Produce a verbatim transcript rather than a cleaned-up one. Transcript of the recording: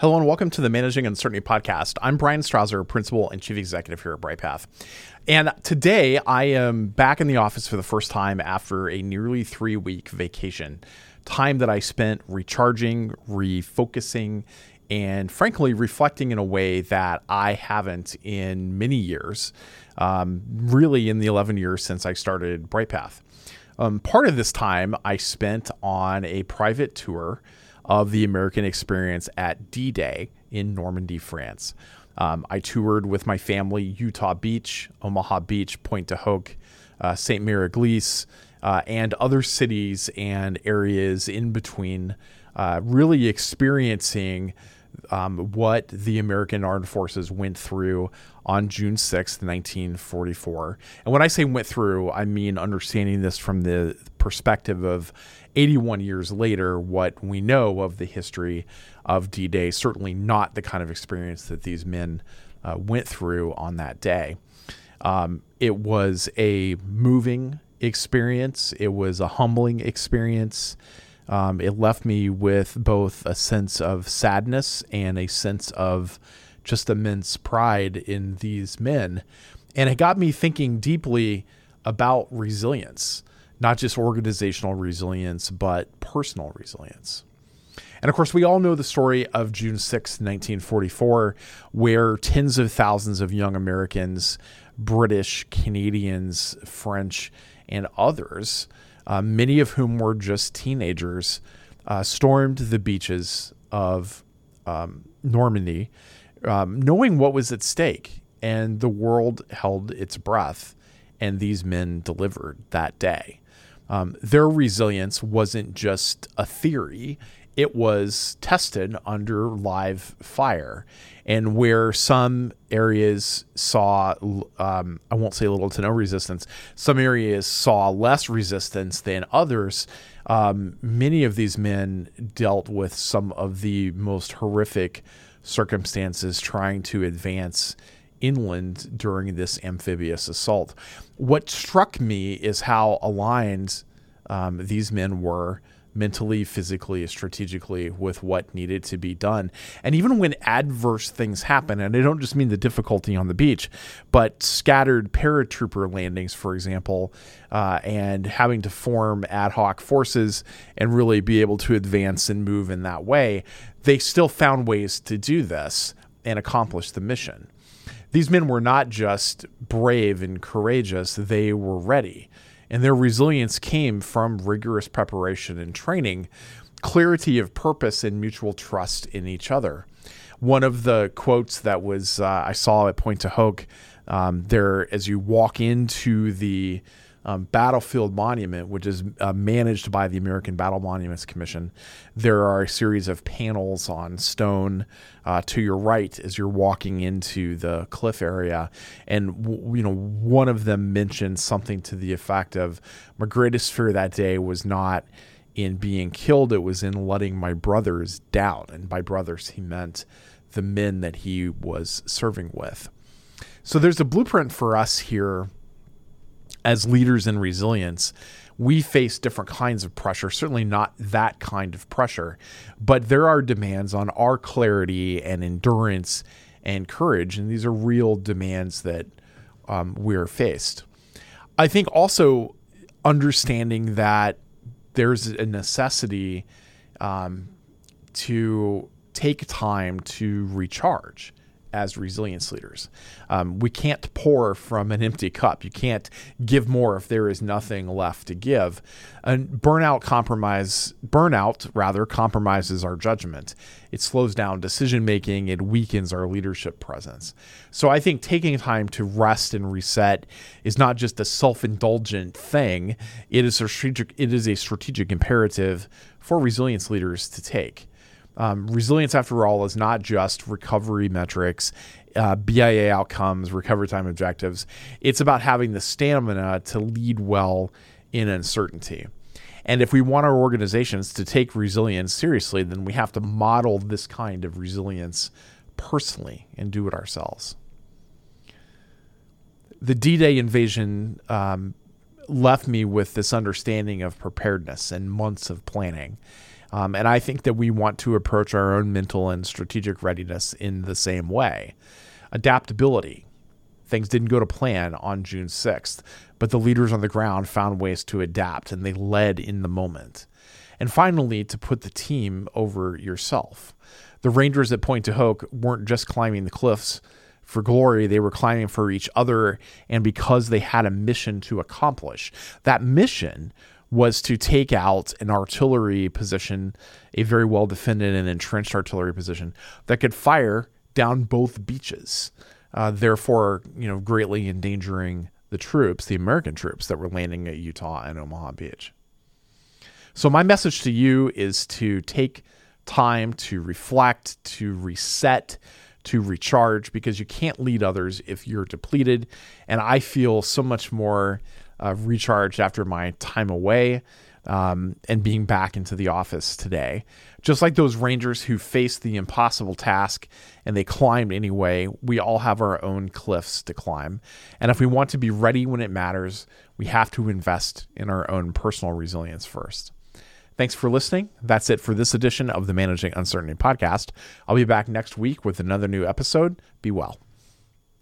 Hello and welcome to the Managing Uncertainty podcast. I'm Brian Strouser, Principal and Chief Executive here at Brightpath. And today I am back in the office for the first time after a nearly three-week vacation, time that I spent recharging, refocusing, and frankly reflecting in a way that I haven't in many years, um, really in the eleven years since I started Brightpath. Um, part of this time I spent on a private tour of the American experience at D-Day in Normandy, France. Um, I toured with my family Utah Beach, Omaha Beach, Pointe du Hoc, uh, Saint Mary Église, uh, and other cities and areas in between, uh, really experiencing um, what the American Armed Forces went through on June sixth, nineteen forty-four. And when I say went through, I mean understanding this from the perspective of eighty-one years later, what we know of the history of D-Day, certainly not the kind of experience that these men uh, went through on that day. Um, it was a moving experience. It was a humbling experience. Um, it left me with both a sense of sadness and a sense of just immense pride in these men. And it got me thinking deeply about resilience, not just organizational resilience, but personal resilience. And of course, we all know the story of June sixth, nineteen forty-four, where tens of thousands of young Americans, British, Canadians, French, and others, uh, many of whom were just teenagers, uh, stormed the beaches of um, Normandy, um, knowing what was at stake. And the world held its breath, and these men delivered that day. Um, their resilience wasn't just a theory. It was tested under live fire. And where some areas saw, um, I won't say little to no resistance, some areas saw less resistance than others, um, many of these men dealt with some of the most horrific circumstances trying to advance inland during this amphibious assault. What struck me is how aligned um, these men were mentally, physically, strategically with what needed to be done. And even when adverse things happen, and I don't just mean the difficulty on the beach, but scattered paratrooper landings, for example, uh, and having to form ad hoc forces and really be able to advance and move in that way, they still found ways to do this and accomplish the mission. These men were not just brave and courageous, they were ready. And their resilience came from rigorous preparation and training, clarity of purpose, and mutual trust in each other. One of the quotes that was uh, I saw at Pointe du Hoc, um, there as you walk into the Um, battlefield monument, which is uh, managed by the American Battle Monuments Commission. There are a series of panels on stone uh, to your right as you're walking into the cliff area. And, w- you know, one of them mentioned something to the effect of, my greatest fear that day was not in being killed, it was in letting my brothers down. And by brothers, he meant the men that he was serving with. So there's a blueprint for us here. As leaders in resilience, we face different kinds of pressure, certainly not that kind of pressure, but there are demands on our clarity and endurance and courage, and these are real demands that um, we're faced. I think also understanding that there's a necessity um, to take time to recharge as resilience leaders. Um, we can't pour from an empty cup. You can't give more if there is nothing left to give. And burnout compromise, burnout rather compromises our judgment. It slows down decision-making. It weakens our leadership presence. So I think taking time to rest and reset is not just a self-indulgent thing. It is a strategic, it is a strategic imperative for resilience leaders to take. Um, resilience, after all, is not just recovery metrics, uh, B I A outcomes, recovery time objectives. It's about having the stamina to lead well in uncertainty. And if we want our organizations to take resilience seriously, then we have to model this kind of resilience personally and do it ourselves. The D-Day invasion um, left me with this understanding of preparedness and months of planning. Um, and I think that we want to approach our own mental and strategic readiness in the same way. Adaptability. Things didn't go to plan on June sixth, but the leaders on the ground found ways to adapt, and they led in the moment. And finally, to put the team over yourself. The Rangers at Pointe du Hoc weren't just climbing the cliffs for glory, they were climbing for each other, and because they had a mission to accomplish. That mission was to take out an artillery position, a very well-defended and entrenched artillery position that could fire down both beaches, uh, therefore, you know, greatly endangering the troops, the American troops that were landing at Utah and Omaha Beach. So my message to you is to take time to reflect, to reset, to recharge, because you can't lead others if you're depleted. And I feel so much more uh, recharged after my time away um, and being back into the office today. Just like those Rangers who faced the impossible task and they climbed anyway, we all have our own cliffs to climb. And if we want to be ready when it matters, we have to invest in our own personal resilience first. Thanks for listening. That's it for this edition of the Managing Uncertainty podcast. I'll be back next week with another new episode. Be well.